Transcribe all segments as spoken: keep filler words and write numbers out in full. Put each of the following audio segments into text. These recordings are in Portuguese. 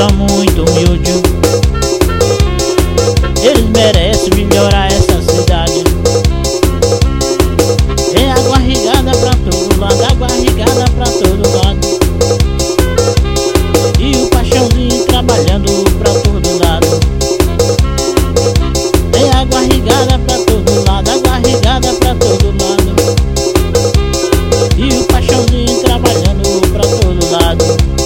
são muito humildes. Eles merecem melhorar essa cidade. Tem água irrigada pra todo lado, água irrigada pra todo lado. E o Paixãozinho trabalhando pra todo lado. Tem água irrigada pra todo lado, água irrigada pra todo lado. E o Paixãozinho trabalhando pra todo lado.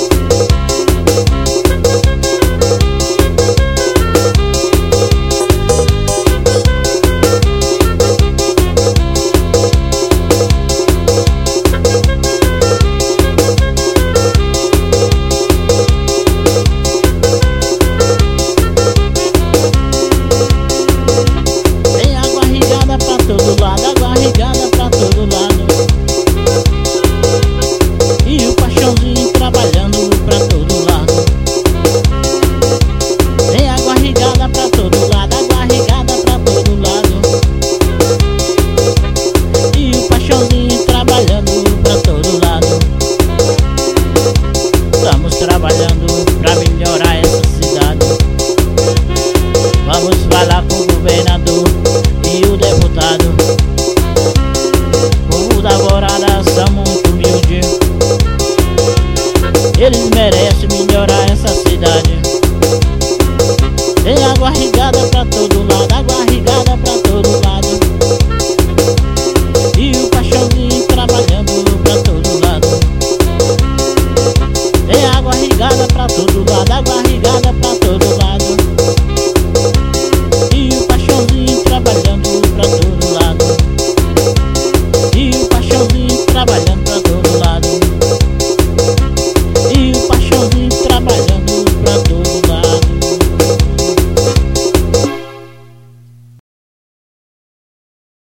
Trabalhando pra melhorar essa cidade. Vamos falar com o governador e o deputado. O povo da Alvorada são muito humildes. Eles merecem melhorar essa cidade. Tem água irrigada pra todo lado, água irrigada pra todo lado.